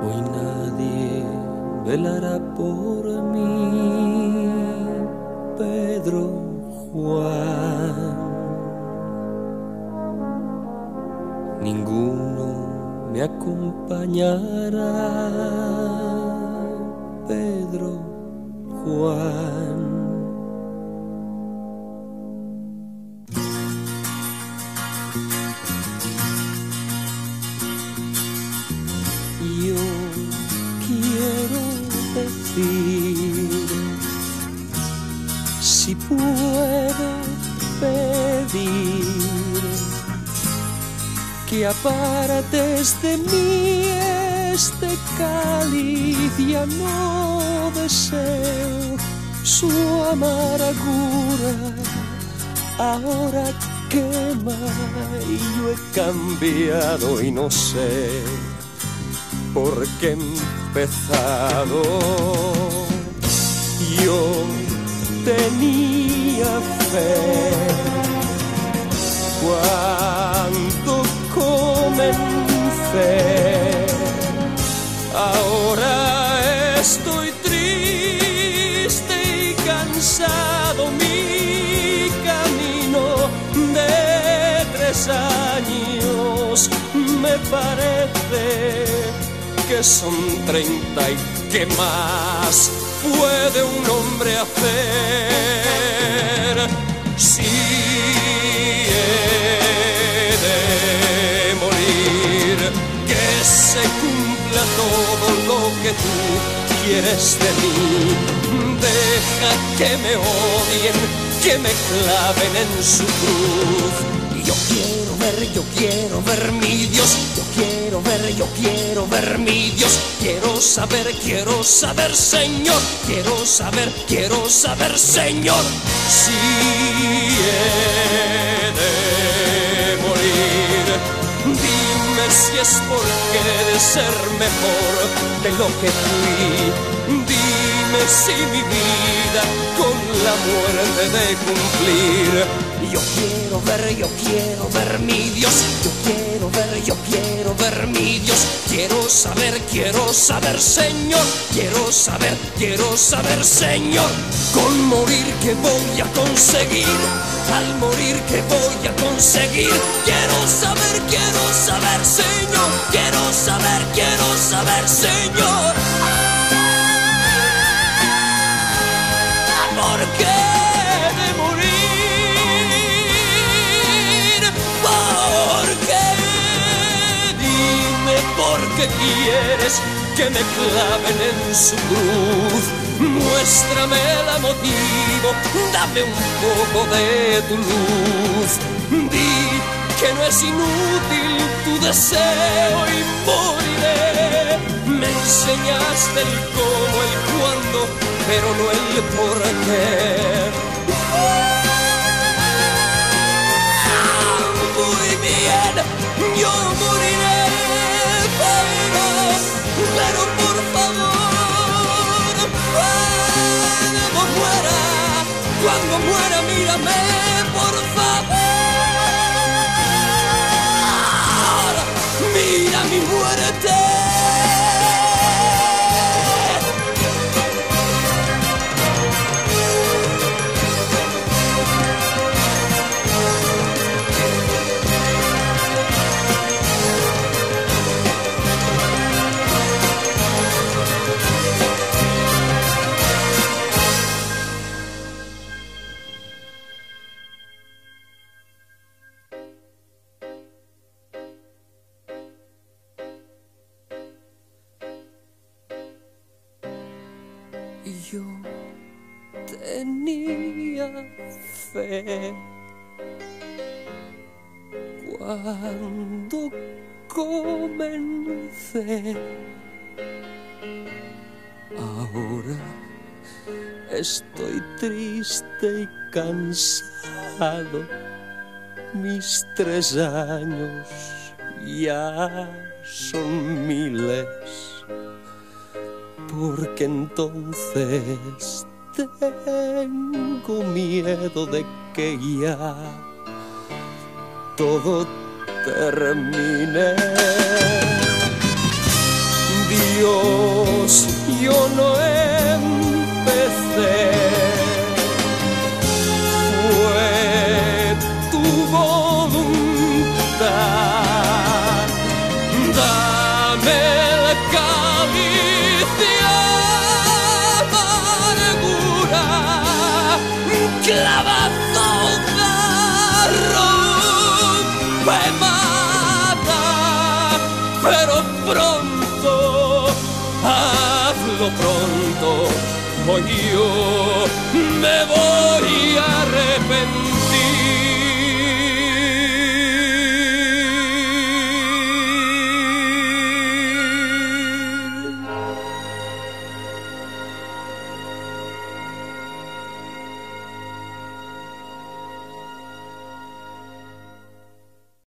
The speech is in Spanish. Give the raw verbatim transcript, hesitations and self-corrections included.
Hoy nadie velará por mí, Pedro, Juan. Ninguno me acompañará, Pedro, Juan. Yo quiero decir, si puedo pedir, que apartes de mí este cáliz, ya no deseo su amargura, ahora quema y yo he cambiado y no sé por qué he empezado. Yo tenía fe cuando comencé, ahora estoy triste y cansado. Mi camino de tres años me parece que son treinta, y qué más puede un hombre hacer si he de morir. Que se cumpla todo lo que tú quieres de mí. Deja que me odien, que me claven en su cruz. Yo quiero ver, yo quiero ver mi Dios. Yo quiero ver, yo quiero ver mi Dios. Quiero saber, quiero saber, Señor. Quiero saber, quiero saber, Señor. Si he de morir, dime si es porque he de ser mejor de lo que fui. Dime si mi vida con la muerte de cumplir. Yo quiero ver, yo quiero ver mi Dios. Yo quiero ver, yo quiero ver mi Dios. Quiero saber, quiero saber, Señor. Quiero saber, quiero saber, Señor. Con morir que voy a conseguir, al morir que voy a conseguir. Quiero saber, quiero saber, Señor. Quiero saber, quiero saber, Señor. ¿Por qué de morir? ¿Por qué quieres que me claven en su cruz? Muéstrame la motivo, dame un poco de tu luz. Di que no es inútil tu deseo y moriré. Me enseñaste el cómo, el cuándo, pero no el por qué. Muy bien, yo moriré. Pero por favor, cuando muera, cuando muera, mírame, por favor, mira mi muerte. Yo tenía fe cuando comencé, ahora estoy triste y cansado. Mis tres años ya son miles. Porque entonces tengo miedo de que ya todo termine. Dios, yo no empecé. Fue tu voluntad. Dame el cáliz de amargura, clavazo garro, me mata, pero pronto, hazlo pronto, o yo me voy a